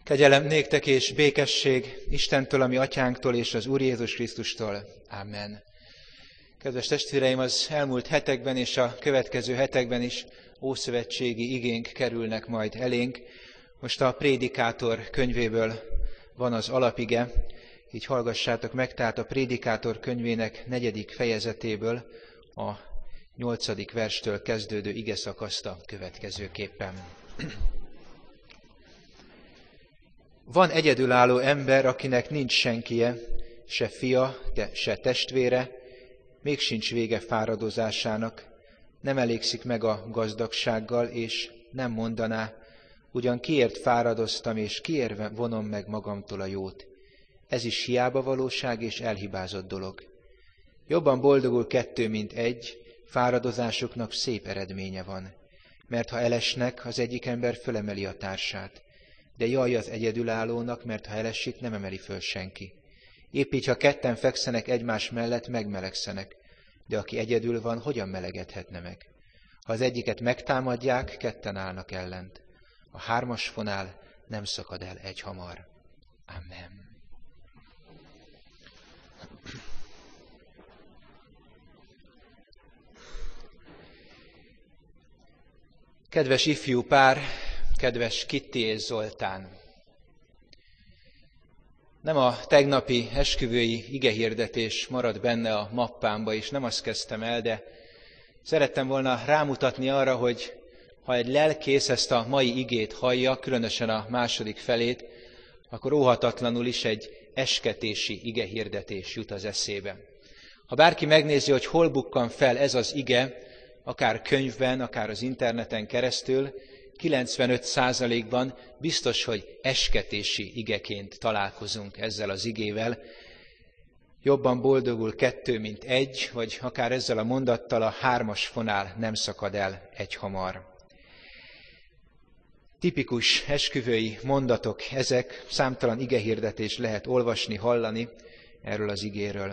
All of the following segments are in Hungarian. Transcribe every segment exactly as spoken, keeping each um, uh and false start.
Kegyelem néktek és békesség Istentől, a mi atyánktól és az Úr Jézus Krisztustól. Amen. Kedves testvéreim, az elmúlt hetekben és a következő hetekben is ószövetségi igénk kerülnek majd elénk. Most a Prédikátor könyvéből van az alapige, így hallgassátok meg, tehát a Prédikátor könyvének negyedik fejezetéből a nyolcadik verstől kezdődő igeszakaszt a következőképpen. Van egyedülálló ember, akinek nincs senkie, se fia, de se testvére, még sincs vége fáradozásának, nem elégszik meg a gazdagsággal, és nem mondaná, ugyan kiért fáradoztam, és kiérve vonom meg magamtól a jót. Ez is hiába valóság és elhibázott dolog. Jobban boldogul kettő, mint egy, fáradozásuknak szép eredménye van. Mert ha elesnek, az egyik ember fölemeli a társát. De jaj az egyedülállónak, mert ha elesik, nem emeli föl senki. Épp így, ha ketten fekszenek egymás mellett, megmelegszenek. De aki egyedül van, hogyan melegedhetne meg? Ha az egyiket megtámadják, ketten állnak ellent. A hármas fonál nem szakad el egyhamar. Amen. Kedves ifjú pár, kedves Kitti és Zoltán! Nem a tegnapi esküvői igehirdetés maradt benne a mappámba, és nem azt kezdtem el, de szerettem volna rámutatni arra, hogy ha egy lelkész ezt a mai igét hallja, különösen a második felét, akkor óhatatlanul is egy esketési igehirdetés jut az eszébe. Ha bárki megnézi, hogy hol bukkan fel ez az ige, akár könyvben, akár az interneten keresztül, kilencvenöt százalékban biztos, hogy esketési igeként találkozunk ezzel az igével. Jobban boldogul kettő, mint egy, vagy akár ezzel a mondattal a hármas fonál nem szakad el egyhamar. Tipikus esküvői mondatok ezek, számtalan igehirdetés lehet olvasni, hallani erről az igéről.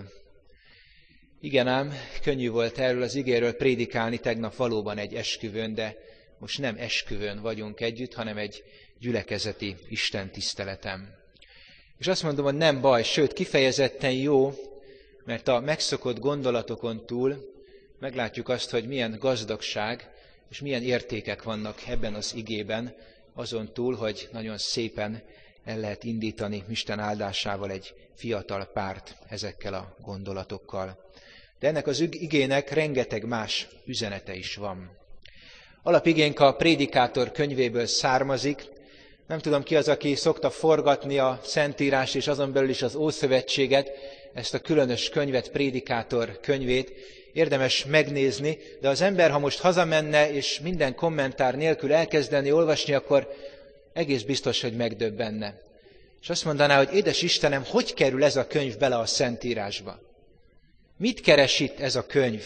Igen ám, könnyű volt erről az igéről prédikálni tegnap valóban egy esküvőn, de most nem esküvőn vagyunk együtt, hanem egy gyülekezeti istentiszteletem. És azt mondom, hogy nem baj, sőt kifejezetten jó, mert a megszokott gondolatokon túl meglátjuk azt, hogy milyen gazdagság és milyen értékek vannak ebben az igében, azon túl, hogy nagyon szépen el lehet indítani Isten áldásával egy fiatal párt ezekkel a gondolatokkal. De ennek az igének rengeteg más üzenete is van. Alapigénk a Prédikátor könyvéből származik. Nem tudom ki az, aki szokta forgatni a Szentírás és azon belül is az Ószövetséget, ezt a különös könyvet, Prédikátor könyvét. Érdemes megnézni, de az ember, ha most hazamenne és minden kommentár nélkül elkezdeni olvasni, akkor egész biztos, hogy megdöbbenne. És azt mondaná, hogy édes Istenem, hogy kerül ez a könyv bele a Szentírásba? Mit keres itt ez a könyv?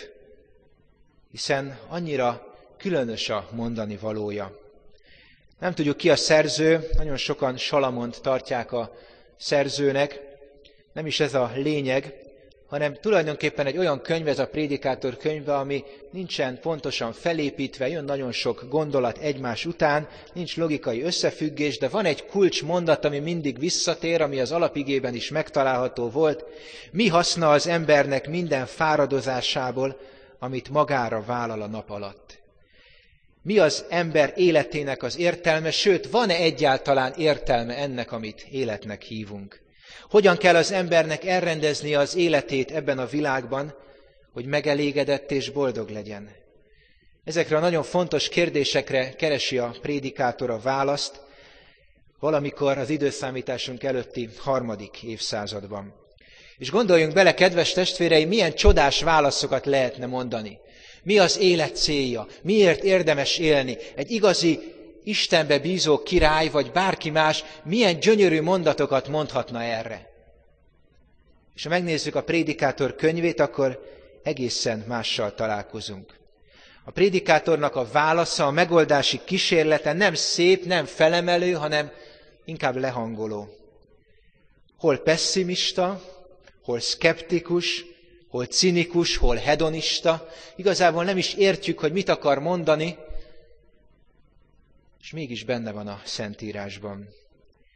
Hiszen annyira különös a mondani valója. Nem tudjuk ki a szerző, nagyon sokan Salamont tartják a szerzőnek, nem is ez a lényeg, hanem tulajdonképpen egy olyan könyv, ez a Prédikátor könyve, ami nincsen pontosan felépítve, jön nagyon sok gondolat egymás után, nincs logikai összefüggés, de van egy kulcsmondat, ami mindig visszatér, ami az alapigében is megtalálható volt. Mi haszna az embernek minden fáradozásából, amit magára vállal a nap alatt? Mi az ember életének az értelme, sőt, van-e egyáltalán értelme ennek, amit életnek hívunk? Hogyan kell az embernek elrendezni az életét ebben a világban, hogy megelégedett és boldog legyen? Ezekre a nagyon fontos kérdésekre keresi a prédikátor a választ, valamikor az időszámításunk előtti harmadik évszázadban. És gondoljunk bele, kedves testvéreim, milyen csodás válaszokat lehetne mondani. Mi az élet célja? Miért érdemes élni? Egy igazi Istenbe bízó király, vagy bárki más, milyen gyönyörű mondatokat mondhatna erre? És ha megnézzük a Prédikátor könyvét, akkor egészen mással találkozunk. A prédikátornak a válasza, a megoldási kísérlete nem szép, nem felemelő, hanem inkább lehangoló. Hol pesszimista, hol szkeptikus, hol cinikus, hol hedonista. Igazából nem is értjük, hogy mit akar mondani, és mégis benne van a Szentírásban.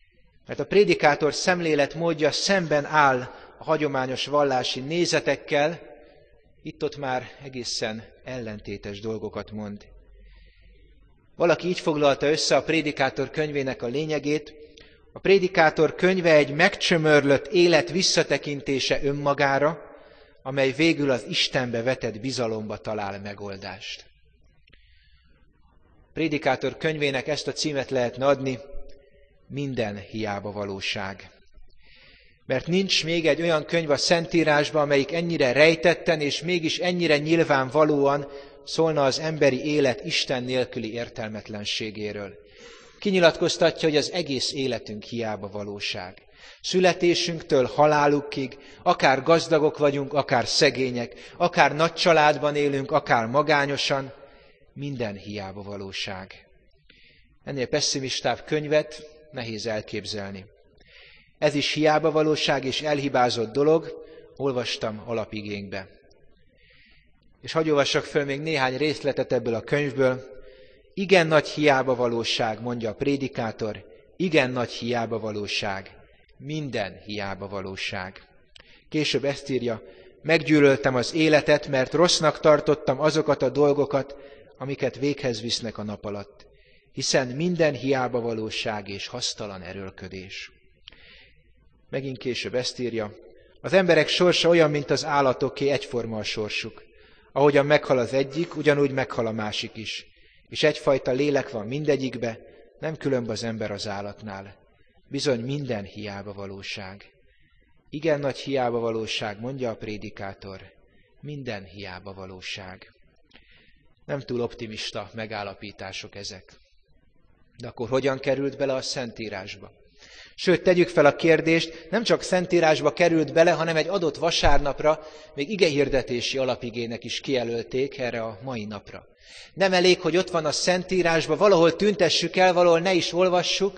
Mert a prédikátor szemléletmódja szemben áll a hagyományos vallási nézetekkel, itt-ott már egészen ellentétes dolgokat mond. Valaki így foglalta össze a prédikátor könyvének a lényegét: a prédikátor könyve egy megcsömörlött élet visszatekintése önmagára, amely végül az Istenbe vetett bizalomba talál megoldást. A prédikátor könyvének ezt a címet lehetne adni: minden hiába valóság. Mert nincs még egy olyan könyv a Szentírásban, amelyik ennyire rejtetten és mégis ennyire nyilvánvalóan szólna az emberi élet Isten nélküli értelmetlenségéről. Kinyilatkoztatja, hogy az egész életünk hiába valóság. Születésünktől halálukig, akár gazdagok vagyunk, akár szegények, akár nagy családban élünk, akár magányosan, minden hiába valóság. Ennél pesszimistább könyvet nehéz elképzelni. Ez is hiába valóság és elhibázott dolog, olvastam alapigénkbe. És hadd olvassak föl még néhány részletet ebből a könyvből. Igen nagy hiába valóság, mondja a prédikátor, igen nagy hiába valóság, minden hiába valóság. Később ezt írja: meggyűlöltem az életet, mert rossznak tartottam azokat a dolgokat, amiket véghez visznek a nap alatt, hiszen minden hiába valóság és hasztalan erőlködés. Megint később ezt írja: az emberek sorsa olyan, mint az állatoké, egyforma a sorsuk. Ahogyan meghal az egyik, ugyanúgy meghal a másik is. És egyfajta lélek van mindegyikbe, nem különb az ember az állatnál. Bizony minden hiába valóság. Igen nagy hiába valóság, mondja a prédikátor. Minden hiába valóság. Nem túl optimista megállapítások ezek. De akkor hogyan került bele a Szentírásba? Sőt, tegyük fel a kérdést, nem csak Szentírásba került bele, hanem egy adott vasárnapra még igehirdetési alapigének is kijelölték erre a mai napra. Nem elég, hogy ott van a Szentírásba, valahol tüntessük el, valahol ne is olvassuk,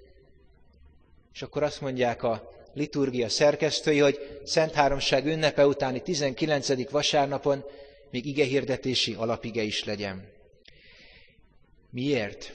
és akkor azt mondják a liturgia szerkesztői, hogy Szent Háromság ünnepe utáni tizenkilencedik vasárnapon még igehirdetési alapige is legyen. Miért?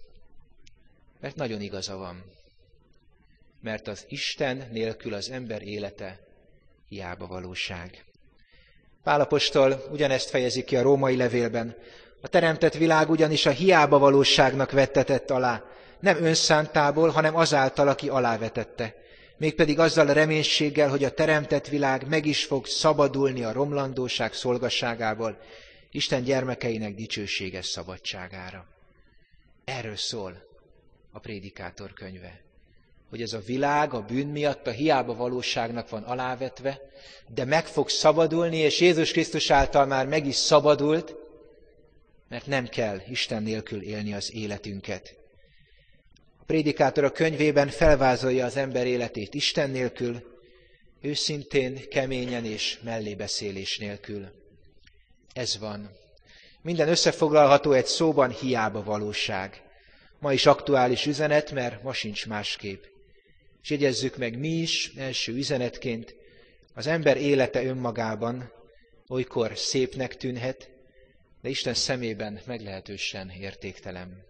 Mert nagyon igaza van. Mert az Isten nélkül az ember élete hiába valóság. Pál apostol ugyanezt fejezi ki a római levélben. A teremtett világ ugyanis a hiába valóságnak vettetett alá, nem önszántából, hanem azáltal, aki alávetette. Mégpedig azzal a reménységgel, hogy a teremtett világ meg is fog szabadulni a romlandóság szolgasságából, Isten gyermekeinek dicsőséges szabadságára. Erről szól a prédikátor könyve. Hogy ez a világ a bűn miatt a hiába valóságnak van alávetve, de meg fog szabadulni, és Jézus Krisztus által már meg is szabadult, mert nem kell Isten nélkül élni az életünket. A prédikátor a könyvében felvázolja az ember életét Isten nélkül, őszintén, keményen és mellébeszélés nélkül. Ez van. Minden összefoglalható egy szóban: hiába valóság. Ma is aktuális üzenet, mert ma sincs másképp. És jegyezzük meg mi is első üzenetként: az ember élete önmagában olykor szépnek tűnhet, de Isten szemében meglehetősen értéktelen.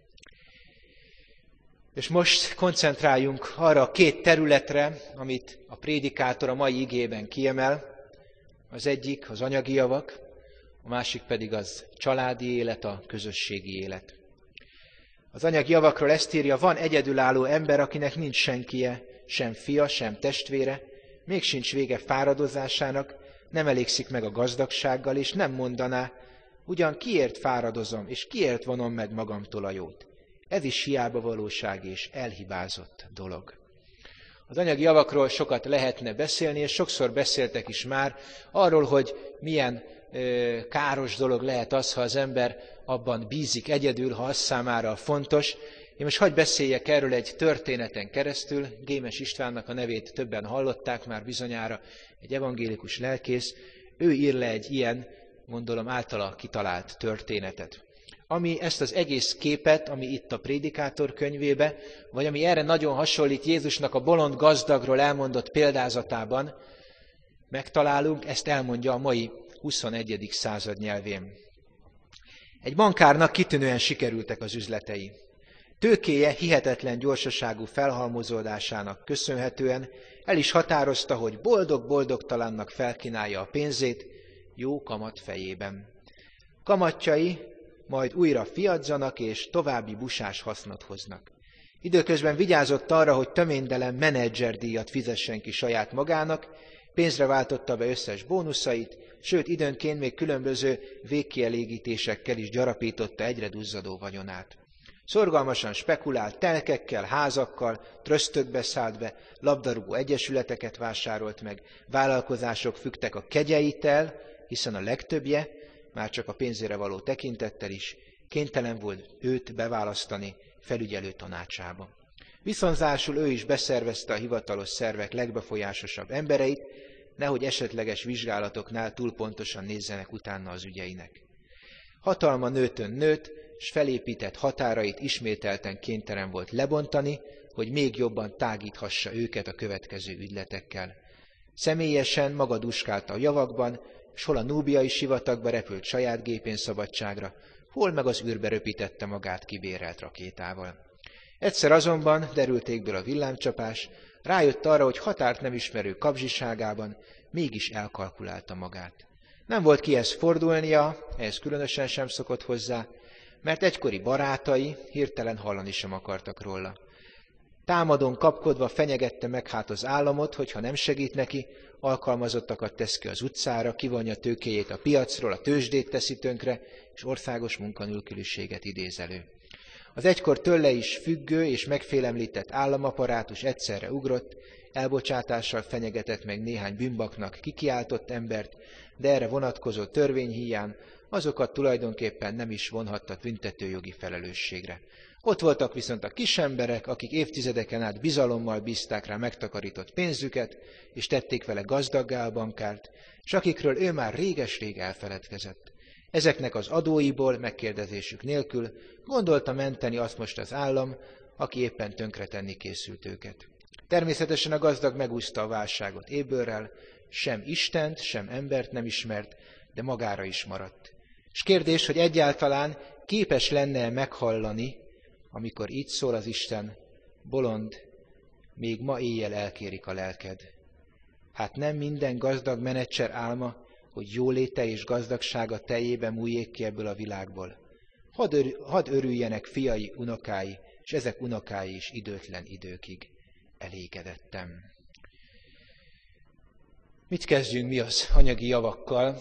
És most koncentráljunk arra a két területre, amit a prédikátor a mai igében kiemel. Az egyik az anyagi javak, a másik pedig az családi élet, a közösségi élet. Az anyagi javakról ezt írja: van egyedülálló ember, akinek nincs senkie, sem fia, sem testvére, még sincs vége fáradozásának, nem elégszik meg a gazdagsággal, és nem mondaná: ugyan kiért fáradozom, és kiért vonom meg magamtól a jót. Ez is hiába valóság és elhibázott dolog. Az anyagi javakról sokat lehetne beszélni, és sokszor beszéltek is már arról, hogy milyen ö, káros dolog lehet az, ha az ember abban bízik egyedül, ha az számára fontos. Én most hadd beszéljek erről egy történeten keresztül. Gémes Istvánnak a nevét többen hallották már bizonyára, egy evangélikus lelkész. Ő ír le egy ilyen, gondolom általa kitalált történetet, ami ezt az egész képet, ami itt a prédikátor könyvébe, vagy ami erre nagyon hasonlít Jézusnak a bolond gazdagról elmondott példázatában megtalálunk, ezt elmondja a mai huszonegyedik század nyelvén. Egy bankárnak kitűnően sikerültek az üzletei. Tőkéje hihetetlen gyorsaságú felhalmozódásának köszönhetően el is határozta, hogy boldog-boldogtalannak felkínálja a pénzét jó kamat fejében. Kamatjai majd újra fiadzanak és további busás hasznot hoznak. Időközben vigyázott arra, hogy töménytelen menedzserdíjat fizessen ki saját magának, pénzre váltotta be összes bónuszait, sőt időnként még különböző végkielégítésekkel is gyarapította egyre duzzadó vagyonát. Szorgalmasan spekulált telkekkel, házakkal, trösztökbe szállt be, labdarúgó egyesületeket vásárolt meg, vállalkozások függtek a kegyeitől, hiszen a legtöbbje, már csak a pénzére való tekintettel is, kénytelen volt őt beválasztani felügyelő tanácsába. Viszonzásul ő is beszervezte a hivatalos szervek legbefolyásosabb embereit, nehogy esetleges vizsgálatoknál túl pontosan nézzenek utána az ügyeinek. Hatalma nőtön nőtt, s felépített határait ismételten kénytelen volt lebontani, hogy még jobban tágíthassa őket a következő ügyletekkel. Személyesen maga duskálta a javakban, s hol a núbiai sivatagba repült saját gépén szabadságra, hol meg az űrbe röpítette magát kibérelt rakétával. Egyszer azonban derültékből a villámcsapás, rájött arra, hogy határt nem ismerő kapzsiságában mégis elkalkulálta magát. Nem volt kihez fordulnia, ehhez különösen sem szokott hozzá, mert egykori barátai hirtelen hallani sem akartak róla. Támadón kapkodva fenyegette meg hát az államot, hogy ha nem segít neki, alkalmazottakat tesz ki az utcára, kivonja tőkéjét a piacról, a tőzsdét teszi tönkre, és országos munkanélküliséget idéz elő. Az egykor tőle is függő és megfélemlített államaparátus egyszerre ugrott, elbocsátással fenyegetett meg néhány bűnbaknak kikiáltott embert, de erre vonatkozó törvény híján azokat tulajdonképpen nem is vonhatta büntetőjogi felelősségre. Ott voltak viszont a kis emberek, akik évtizedeken át bizalommal bízták rá megtakarított pénzüket, és tették vele gazdaggá a bankárt, s akikről ő már réges-rég elfeledkezett. Ezeknek az adóiból, megkérdezésük nélkül, gondolta menteni azt most az állam, aki éppen tönkretenni készült őket. Természetesen a gazdag megúszta a válságot ébbőrrel, sem Istent, sem embert nem ismert, de magára is maradt. És kérdés, hogy egyáltalán képes lenne meghallani, amikor így szól az Isten: bolond, még ma éjjel elkérik a lelked. Hát nem minden gazdag menedzser álma, hogy jóléte és gazdagsága teljében múljék ki ebből a világból. Hadd, örü, hadd örüljenek fiai, unokái, és ezek unokái is időtlen időkig. Elégedettem. Mit kezdjünk mi az anyagi javakkal,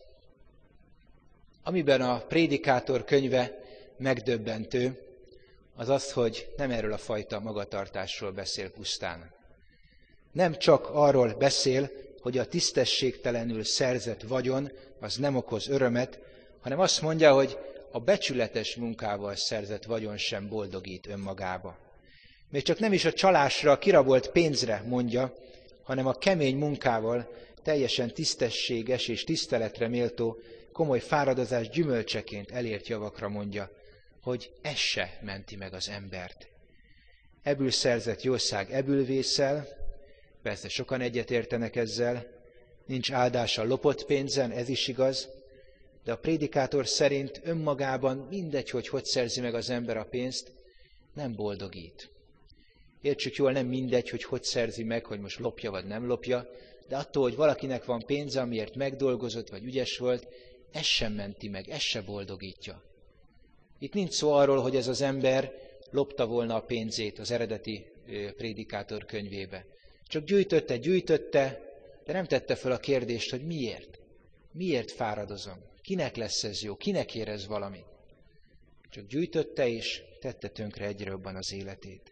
amiben a Prédikátor könyve megdöbbentő, az az, hogy nem erről a fajta magatartásról beszél pusztán. Nem csak arról beszél, hogy a tisztességtelenül szerzett vagyon az nem okoz örömet, hanem azt mondja, hogy a becsületes munkával szerzett vagyon sem boldogít önmagába. Még csak nem is a csalásra, a kirabolt pénzre mondja, hanem a kemény munkával, teljesen tisztességes és tiszteletre méltó, komoly fáradozás gyümölcseként elért javakra mondja, hogy ez se menti meg az embert. Ebből szerzett jószág ebből vészel, persze sokan egyetértenek ezzel, nincs áldás a lopott pénzen, ez is igaz, de a Prédikátor szerint önmagában mindegy, hogy hogy szerzi meg az ember a pénzt, nem boldogít. Értsük jól, nem mindegy, hogy hogy szerzi meg, hogy most lopja vagy nem lopja, de attól, hogy valakinek van pénze, amiért megdolgozott vagy ügyes volt, ez sem menti meg, ez se boldogítja. Itt nincs szó arról, hogy ez az ember lopta volna a pénzét az eredeti Prédikátor könyvébe. Csak gyűjtötte, gyűjtötte, de nem tette fel a kérdést, hogy miért. Miért fáradozom? Kinek lesz ez jó? Kinek érez valamit? Csak gyűjtötte és tette tönkre egyre jobban az életét.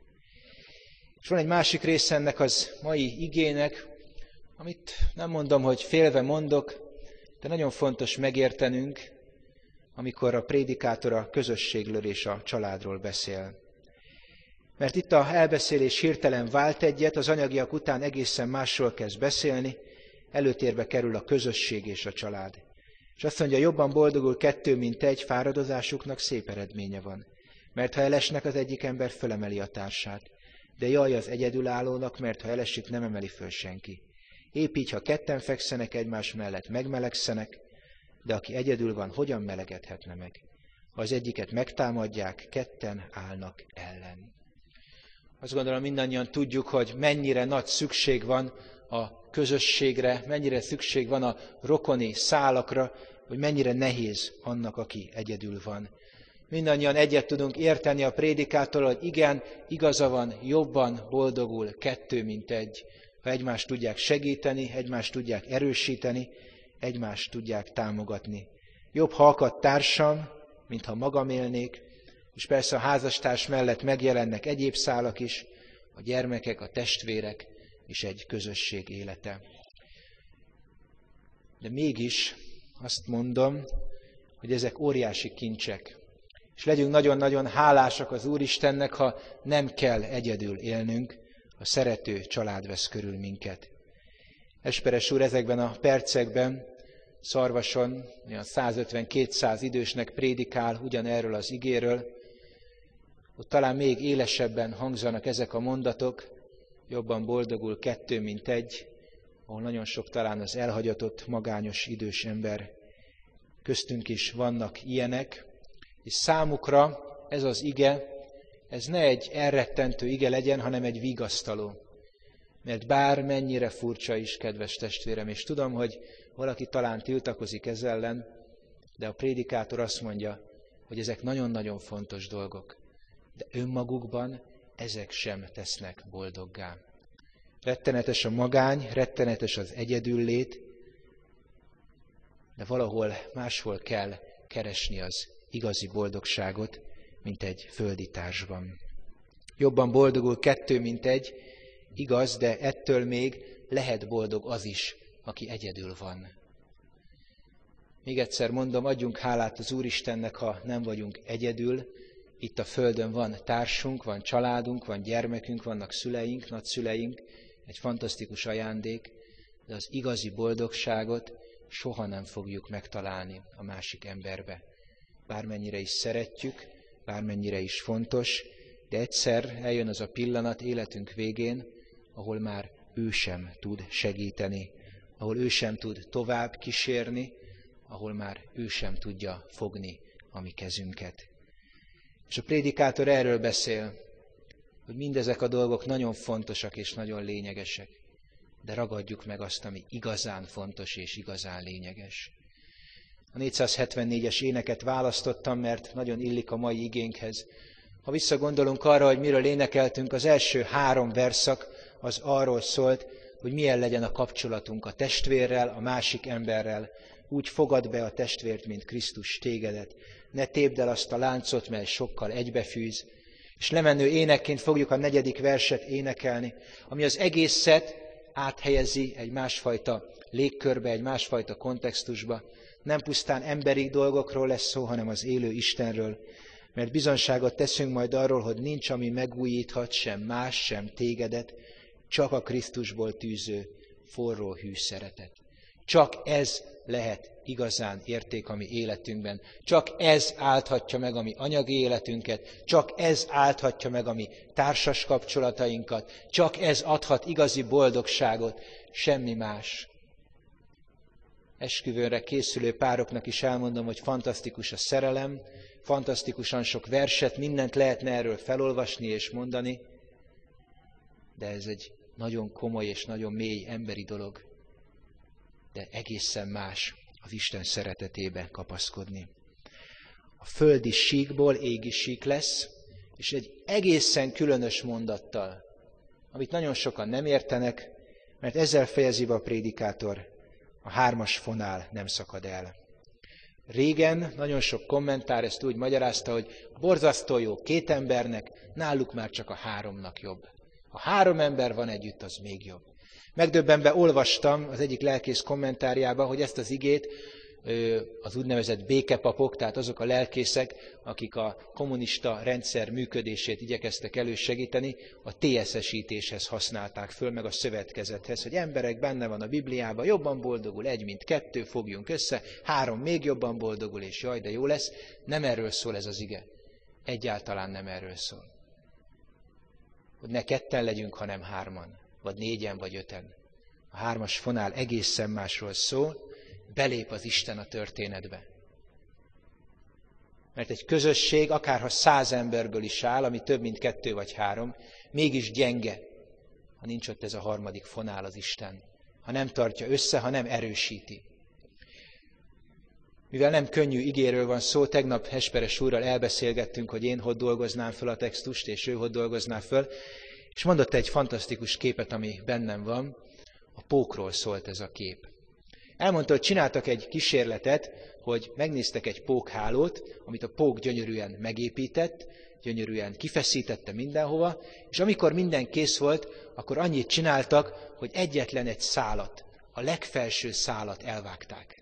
És van egy másik része ennek az mai igének, amit nem mondom, hogy félve mondok, de nagyon fontos megértenünk, amikor a Prédikátor a közösségről és a családról beszél. Mert itt a elbeszélés hirtelen vált egyet, az anyagiak után egészen másról kezd beszélni, előtérbe kerül a közösség és a család. És azt mondja, jobban boldogul kettő, mint egy, fáradozásuknak szép eredménye van. Mert ha elesnek, az egyik ember fölemeli a társát. De jaj az egyedülállónak, mert ha elesik, nem emeli föl senki. Épp így, ha ketten fekszenek egymás mellett, megmelegszenek, de aki egyedül van, hogyan melegedhetne meg? Ha az egyiket megtámadják, ketten állnak ellen. Azt gondolom, mindannyian tudjuk, hogy mennyire nagy szükség van a közösségre, mennyire szükség van a rokoni szálakra, hogy mennyire nehéz annak, aki egyedül van. Mindannyian egyet tudunk érteni a prédikátorral, hogy igen, igaza van, jobban boldogul kettő, mint egy. Ha egymást tudják segíteni, egymást tudják erősíteni, egymást tudják támogatni. Jobb, ha akad társam, mint ha magam élnék, és persze a házastárs mellett megjelennek egyéb szálak is, a gyermekek, a testvérek és egy közösség élete. De mégis azt mondom, hogy ezek óriási kincsek. És legyünk nagyon-nagyon hálásak az Úristennek, ha nem kell egyedül élnünk, a szerető család vesz körül minket. Esperes úr ezekben a percekben Szarvason olyan százötven-kétszáz idősnek prédikál ugyanerről az igéről. Ott talán még élesebben hangzanak ezek a mondatok, jobban boldogul kettő, mint egy, ahol nagyon sok talán az elhagyatott, magányos idős ember. Köztünk is vannak ilyenek, és számukra ez az ige, ez ne egy elrettentő ige legyen, hanem egy vigasztaló. Mert bár mennyire furcsa is, kedves testvérem, és tudom, hogy valaki talán tiltakozik ezzel ellen, de a prédikátor azt mondja, hogy ezek nagyon-nagyon fontos dolgok. De önmagukban ezek sem tesznek boldoggá. Rettenetes a magány, rettenetes az egyedüllét, de valahol máshol kell keresni az igazi boldogságot, mint egy földi társban. Jobban boldogul kettő, mint egy, igaz, de ettől még lehet boldog az is, aki egyedül van. Még egyszer mondom, adjunk hálát az Úristennek, ha nem vagyunk egyedül. Itt a földön van társunk, van családunk, van gyermekünk, vannak szüleink, nagyszüleink, egy fantasztikus ajándék, de az igazi boldogságot soha nem fogjuk megtalálni a másik emberbe. Bármennyire is szeretjük, bármennyire is fontos, de egyszer eljön az a pillanat életünk végén, ahol már ő sem tud segíteni, ahol ő sem tud tovább kísérni, ahol már ő sem tudja fogni a mi kezünket. És a prédikátor erről beszél, hogy mindezek a dolgok nagyon fontosak és nagyon lényegesek, de ragadjuk meg azt, ami igazán fontos és igazán lényeges. A négyszázhetvennégyes éneket választottam, mert nagyon illik a mai igénkhez. Ha visszagondolunk arra, hogy miről énekeltünk, az első három verszak az arról szólt, hogy milyen legyen a kapcsolatunk a testvérrel, a másik emberrel. Úgy fogad be a testvért, mint Krisztus tégedet. Ne tépd el azt a láncot, mely sokkal egybefűz. És lemenő énekként fogjuk a negyedik verset énekelni, ami az egészet áthelyezi egy másfajta légkörbe, egy másfajta kontextusba. Nem pusztán emberi dolgokról lesz szó, hanem az élő Istenről. Mert bizonságot teszünk majd arról, hogy nincs, ami megújíthat sem más, sem tégedet, csak a Krisztusból tűző forró hű szeretet. Csak ez lehet igazán érték a mi életünkben. Csak ez áldhatja meg a mi anyagi életünket, csak ez áldhatja meg a mi társas kapcsolatainkat, csak ez adhat igazi boldogságot, semmi más. Esküvőre készülő pároknak is elmondom, hogy fantasztikus a szerelem, fantasztikusan sok verset, mindent lehetne erről felolvasni és mondani, de ez egy nagyon komoly és nagyon mély emberi dolog, de egészen más az Isten szeretetébe kapaszkodni. A földi síkból égi sík lesz, és egy egészen különös mondattal, amit nagyon sokan nem értenek, mert ezzel fejezi be a prédikátor, a hármas fonál nem szakad el. Régen nagyon sok kommentár ezt úgy magyarázta, hogy borzasztó jó két embernek, náluk már csak a háromnak jobb. Ha három ember van együtt, az még jobb. Megdöbbenve olvastam az egyik lelkész kommentárjában, hogy ezt az igét az úgynevezett békepapok, tehát azok a lelkészek, akik a kommunista rendszer működését igyekeztek elősegíteni, a té es es-ítéshez használták föl, meg a szövetkezethez, hogy emberek, benne van a Bibliában, jobban boldogul egy, mint kettő, fogjunk össze, három még jobban boldogul, és jaj, de jó lesz. Nem erről szól ez az ige. Egyáltalán nem erről szól. Hogy ne ketten legyünk, hanem hárman, vagy négyen, vagy öten. A hármas fonál egészen másról szól, belép az Isten a történetbe. Mert egy közösség, akárha száz emberből is áll, ami több, mint kettő vagy három, mégis gyenge, ha nincs ott ez a harmadik fonál, az Isten. Ha nem tartja össze, ha nem erősíti. Mivel nem könnyű igéről van szó, tegnap Hesperes úrral elbeszélgettünk, hogy én hogy dolgoznám föl a textust, és ő hogy dolgozná föl, és mondott egy fantasztikus képet, ami bennem van. A pókról szólt ez a kép. Elmondta, hogy csináltak egy kísérletet, hogy megnéztek egy pókhálót, amit a pók gyönyörűen megépített, gyönyörűen kifeszítette mindenhova, és amikor minden kész volt, akkor annyit csináltak, hogy egyetlen egy szálat, a legfelső szálat elvágták.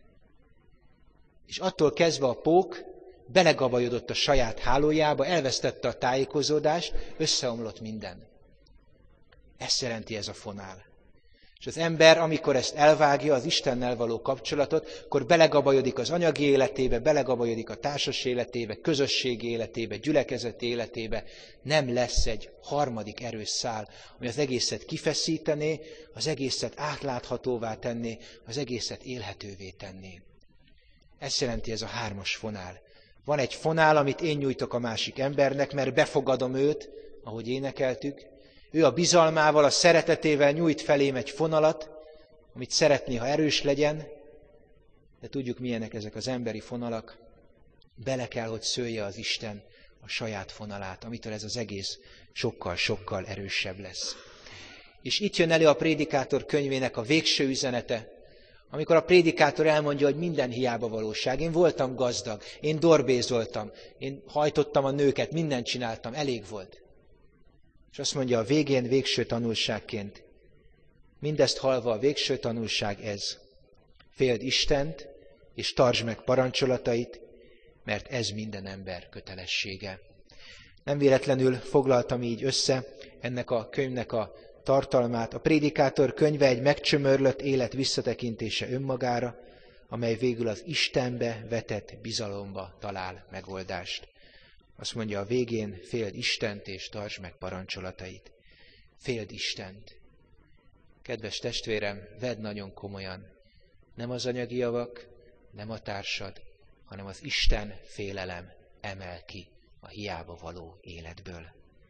És attól kezdve a pók belegabajodott a saját hálójába, elvesztette a tájékozódást, összeomlott minden. Ezt jelenti ez a fonál. És az ember, amikor ezt elvágja, az Istennel való kapcsolatot, akkor belegabajodik az anyagi életébe, belegabajodik a társas életébe, közösségi életébe, gyülekezet életébe. Nem lesz egy harmadik erős szál, ami az egészet kifeszítené, az egészet átláthatóvá tenné, az egészet élhetővé tenné. Ezt jelenti ez a hármas fonál. Van egy fonál, amit én nyújtok a másik embernek, mert befogadom őt, ahogy énekeltük. Ő a bizalmával, a szeretetével nyújt felém egy fonalat, amit szeretné, ha erős legyen, de tudjuk, milyenek ezek az emberi fonalak. Bele kell, hogy szője az Isten a saját fonalát, amitől ez az egész sokkal-sokkal erősebb lesz. És itt jön elő a Prédikátor könyvének a végső üzenete, amikor a prédikátor elmondja, hogy minden hiába valóság. Én voltam gazdag, én dorbézoltam, én hajtottam a nőket, mindent csináltam, elég volt. És azt mondja a végén, végső tanulságként, mindezt halva a végső tanulság ez. Féld Istent, és tartsd meg parancsolatait, mert ez minden ember kötelessége. Nem véletlenül foglaltam így össze ennek a könyvnek a tartalmát. A Prédikátor könyve egy megcsömörlött élet visszatekintése önmagára, amely végül az Istenbe vetett bizalomba talál megoldást. Azt mondja a végén, féld Istent és tartsd meg parancsolatait. Féld Istent. Kedves testvérem, vedd nagyon komolyan. Nem az anyagi javak, nem a társad, hanem az Isten félelem emel ki a hiába való életből.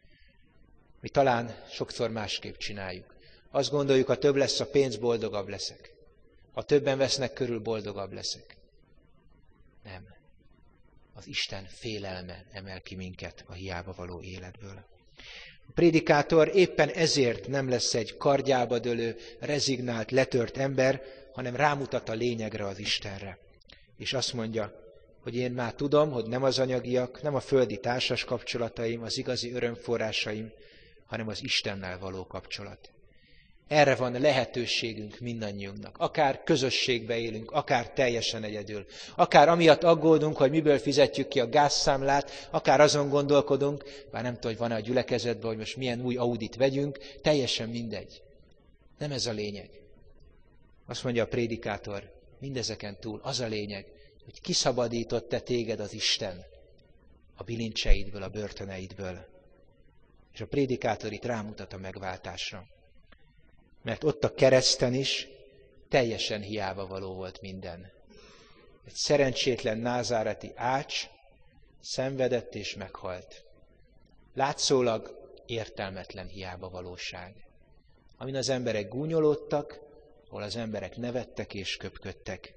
Mi talán sokszor másképp csináljuk. Azt gondoljuk, ha több lesz a pénz, boldogabb leszek. Ha többen vesznek körül, boldogabb leszek. Nem. Az Isten félelme emel ki minket a hiába való életből. A prédikátor éppen ezért nem lesz egy kardjába dőlő, rezignált, letört ember, hanem rámutat a lényegre, az Istenre. És azt mondja, hogy én már tudom, hogy nem az anyagiak, nem a földi társas kapcsolataim, az igazi örömforrásaim, hanem az Istennel való kapcsolat. Erre van lehetőségünk mindannyiunknak. Akár közösségbe élünk, akár teljesen egyedül. Akár amiatt aggódunk, hogy miből fizetjük ki a gázszámlát, akár azon gondolkodunk, bár nem tudom, hogy van-e a gyülekezetben, hogy most milyen új Audit vegyünk, teljesen mindegy. Nem ez a lényeg. Azt mondja a prédikátor, mindezeken túl az a lényeg, hogy kiszabadított-e téged az Isten a bilincseidből, a börtöneidből. És a prédikátor itt rámutat a megváltásra. Mert ott a kereszten is teljesen hiába való volt minden. Egy szerencsétlen názáreti ács szenvedett és meghalt. Látszólag értelmetlen hiába valóság. Amin az emberek gúnyolódtak, ahol az emberek nevettek és köpködtek.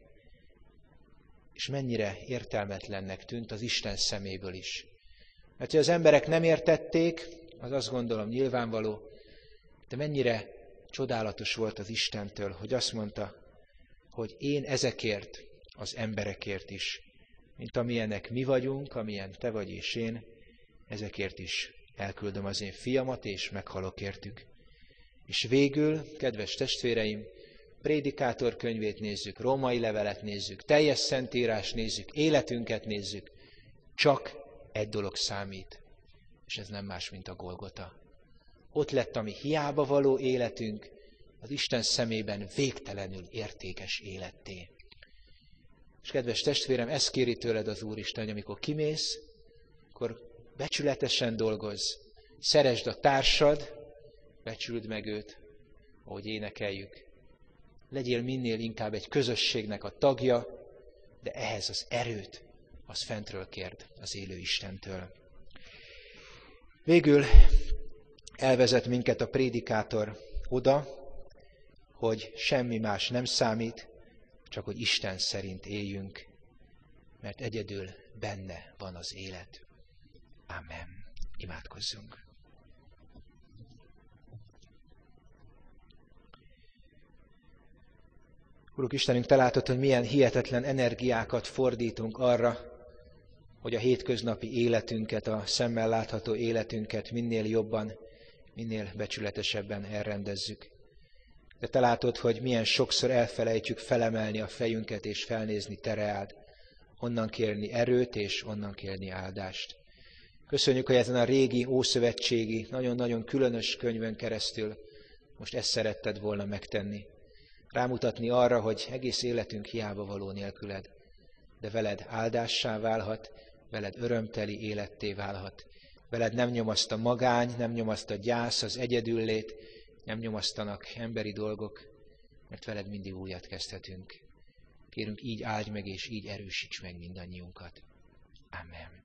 És mennyire értelmetlennek tűnt az Isten szeméből is. Mert hogy az emberek nem értették, az azt gondolom nyilvánvaló, de mennyire csodálatos volt az Istentől, hogy azt mondta, hogy én ezekért, az emberekért is, mint amilyenek mi vagyunk, amilyen te vagy és én, ezekért is elküldöm az én fiamat, és meghalok értük. És végül, kedves testvéreim, Prédikátor könyvét nézzük, római levelet nézzük, teljes szentírás nézzük, életünket nézzük, csak egy dolog számít, és ez nem más, mint a Golgota. Ott lett a mi hiába való életünk, az Isten szemében végtelenül értékes életté. És kedves testvérem, ezt kéri tőled az Úristen, hogy amikor kimész, akkor becsületesen dolgozz, szeresd a társad, becsüld meg őt, ahogy énekeljük. Legyél minél inkább egy közösségnek a tagja, de ehhez az erőt, az fentről kérd az élő Istentől. Végül elvezet minket a prédikátor oda, hogy semmi más nem számít, csak hogy Isten szerint éljünk, mert egyedül benne van az élet. Amen. Imádkozzunk. Uruk Istenünk, te látod, hogy milyen hihetetlen energiákat fordítunk arra, hogy a hétköznapi életünket, a szemmel látható életünket minél jobban, minél becsületesebben elrendezzük. De te látod, hogy milyen sokszor elfelejtjük felemelni a fejünket és felnézni te reád, onnan kérni erőt és onnan kérni áldást. Köszönjük, hogy ezen a régi, ószövetségi, nagyon-nagyon különös könyvön keresztül most ezt szeretted volna megtenni. Rámutatni arra, hogy egész életünk hiába való nélküled, de veled áldássá válhat, veled örömteli életté válhat. Veled nem nyomaszt a magány, nem nyomaszt a gyász, az egyedüllét, nem nyomasztanak emberi dolgok, mert veled mindig újat kezdhetünk. Kérünk, így áldj meg és így erősíts meg mindannyiunkat. Amen.